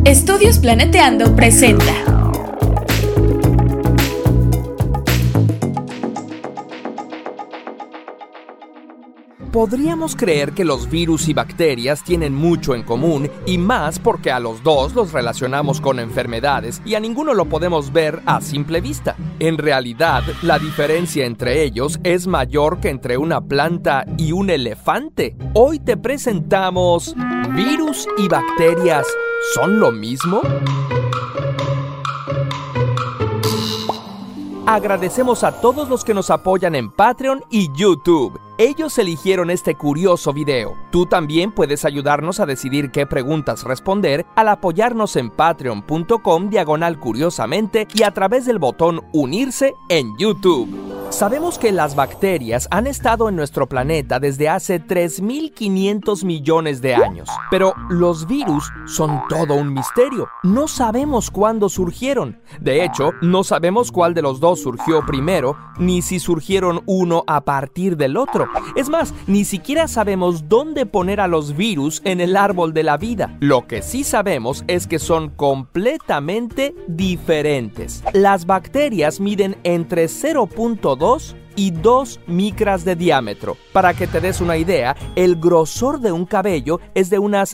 Estudios Planeteando presenta. Podríamos creer que los virus y bacterias tienen mucho en común, y más porque a los dos los relacionamos con enfermedades y a ninguno lo podemos ver a simple vista. En realidad, la diferencia entre ellos es mayor que entre una planta y un elefante. Hoy te presentamos ¿virus y bacterias son lo mismo? Agradecemos a todos los que nos apoyan en Patreon y YouTube. Ellos eligieron este curioso video. Tú también puedes ayudarnos a decidir qué preguntas responder al apoyarnos en patreon.com/curiosamente y a través del botón unirse en YouTube. Sabemos que las bacterias han estado en nuestro planeta desde hace 3.500 millones de años, pero los virus son todo un misterio. No sabemos cuándo surgieron. De hecho, no sabemos cuál de los dos surgió primero, ni si surgieron uno a partir del otro. Es más, ni siquiera sabemos dónde poner a los virus en el árbol de la vida. Lo que sí sabemos es que son completamente diferentes. Las bacterias miden entre 0.2 y 2 micras de diámetro. Para que te des una idea, el grosor de un cabello es de unas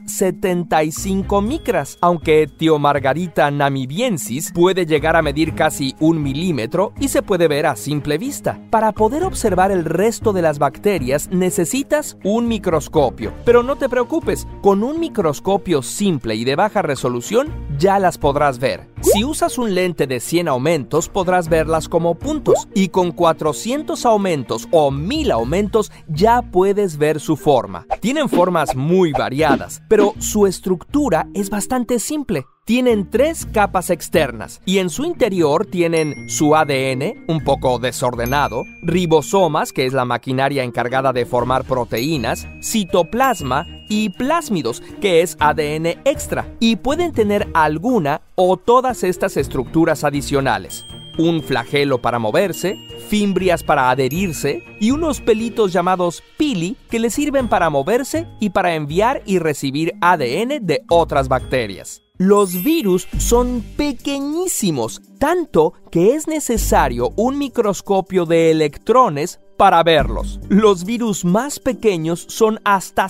75 micras, aunque Thiomargarita namibiensis puede llegar a medir casi 1 milímetro y se puede ver a simple vista. Para poder observar el resto de las bacterias necesitas un microscopio, pero no te preocupes, con un microscopio simple y de baja resolución ya las podrás ver. Si usas un lente de 100 aumentos podrás verlas como puntos, y con 400 aumentos o 1000 aumentos ya puedes ver su forma. Tienen formas muy variadas, pero su estructura es bastante simple. Tienen 3 capas externas y en su interior tienen su ADN, un poco desordenado, ribosomas, que es la maquinaria encargada de formar proteínas, citoplasma y plásmidos, que es ADN extra, y pueden tener alguna o todas estas estructuras adicionales. Un flagelo para moverse, fimbrias para adherirse y unos pelitos llamados pili que les sirven para moverse y para enviar y recibir ADN de otras bacterias. Los virus son pequeñísimos, tanto que es necesario un microscopio de electrones para verlos. Los virus más pequeños son hasta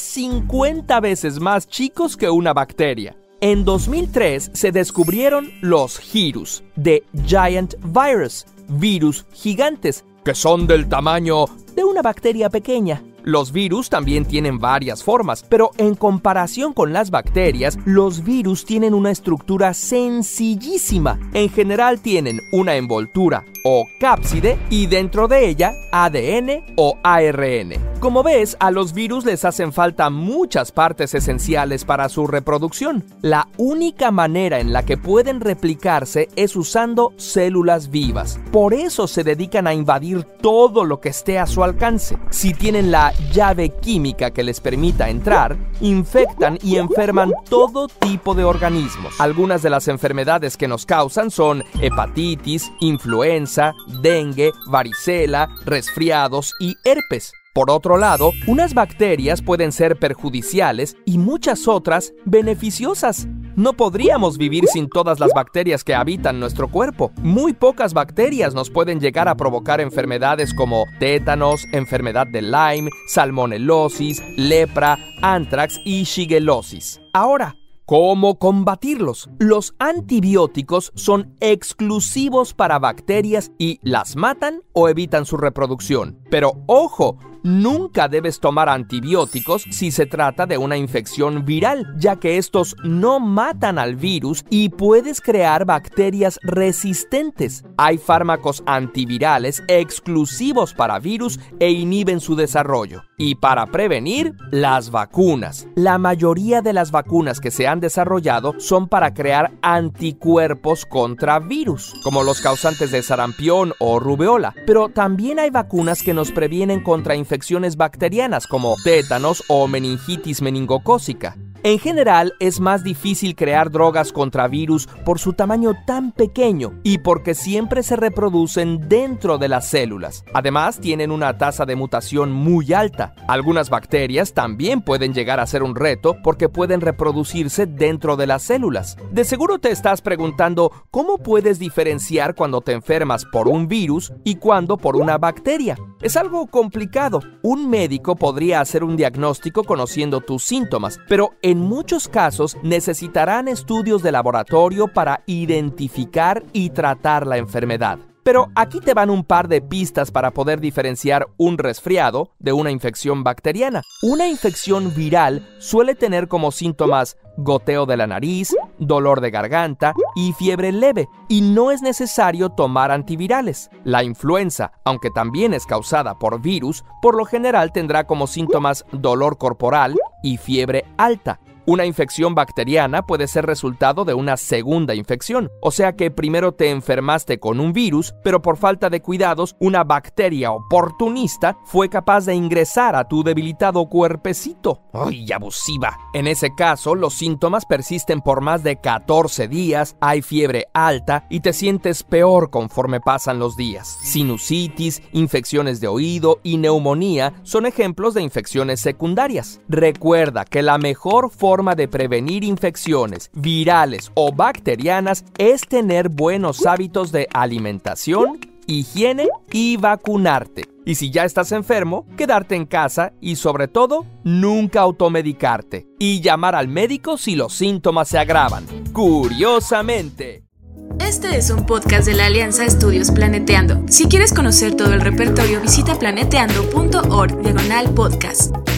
50 veces más chicos que una bacteria. En 2003 se descubrieron los GIRUS, de Giant Virus, virus gigantes, que son del tamaño de una bacteria pequeña. Los virus también tienen varias formas, pero en comparación con las bacterias, los virus tienen una estructura sencillísima. En general tienen una envoltura o cápside y dentro de ella ADN o ARN. Como ves, a los virus les hacen falta muchas partes esenciales para su reproducción. La única manera en la que pueden replicarse es usando células vivas. Por eso se dedican a invadir todo lo que esté a su alcance. Si tienen la llave química que les permita entrar, infectan y enferman todo tipo de organismos. Algunas de las enfermedades que nos causan son hepatitis, influenza, dengue, varicela, resfriados y herpes. Por otro lado, unas bacterias pueden ser perjudiciales y muchas otras beneficiosas. No podríamos vivir sin todas las bacterias que habitan nuestro cuerpo. Muy pocas bacterias nos pueden llegar a provocar enfermedades como tétanos, enfermedad de Lyme, salmonelosis, lepra, anthrax y shigellosis. Ahora, ¿cómo combatirlos? Los antibióticos son exclusivos para bacterias y las matan o evitan su reproducción. Pero ¡ojo! Nunca debes tomar antibióticos si se trata de una infección viral, ya que estos no matan al virus y puedes crear bacterias resistentes. Hay fármacos antivirales exclusivos para virus e inhiben su desarrollo. Y para prevenir, las vacunas. La mayoría de las vacunas que se han desarrollado son para crear anticuerpos contra virus, como los causantes de sarampión o rubeola. Pero también hay vacunas que nos previenen contra infecciones bacterianas como tétanos o meningitis meningocócica. En general, es más difícil crear drogas contra virus por su tamaño tan pequeño y porque siempre se reproducen dentro de las células. Además, tienen una tasa de mutación muy alta. Algunas bacterias también pueden llegar a ser un reto porque pueden reproducirse dentro de las células. De seguro te estás preguntando cómo puedes diferenciar cuando te enfermas por un virus y cuando por una bacteria. Es algo complicado. Un médico podría hacer un diagnóstico conociendo tus síntomas, pero en muchos casos necesitarán estudios de laboratorio para identificar y tratar la enfermedad. Pero aquí te van un par de pistas para poder diferenciar un resfriado de una infección bacteriana. Una infección viral suele tener como síntomas goteo de la nariz, dolor de garganta y fiebre leve, y no es necesario tomar antivirales. La influenza, aunque también es causada por virus, por lo general tendrá como síntomas dolor corporal y fiebre alta. Una infección bacteriana puede ser resultado de una segunda infección, o sea que primero te enfermaste con un virus, pero por falta de cuidados, una bacteria oportunista fue capaz de ingresar a tu debilitado cuerpecito. ¡Ay, abusiva! En ese caso, los síntomas persisten por más de 14 días, hay fiebre alta y te sientes peor conforme pasan los días. Sinusitis, infecciones de oído y neumonía son ejemplos de infecciones secundarias. Recuerda que la mejor forma de prevenir infecciones virales o bacterianas es tener buenos hábitos de alimentación, higiene y vacunarte. Y si ya estás enfermo, quedarte en casa y sobre todo, nunca automedicarte. Y llamar al médico si los síntomas se agravan. Curiosamente. Este es un podcast de la Alianza Estudios Planeteando. Si quieres conocer todo el repertorio, visita planeteando.org/podcast.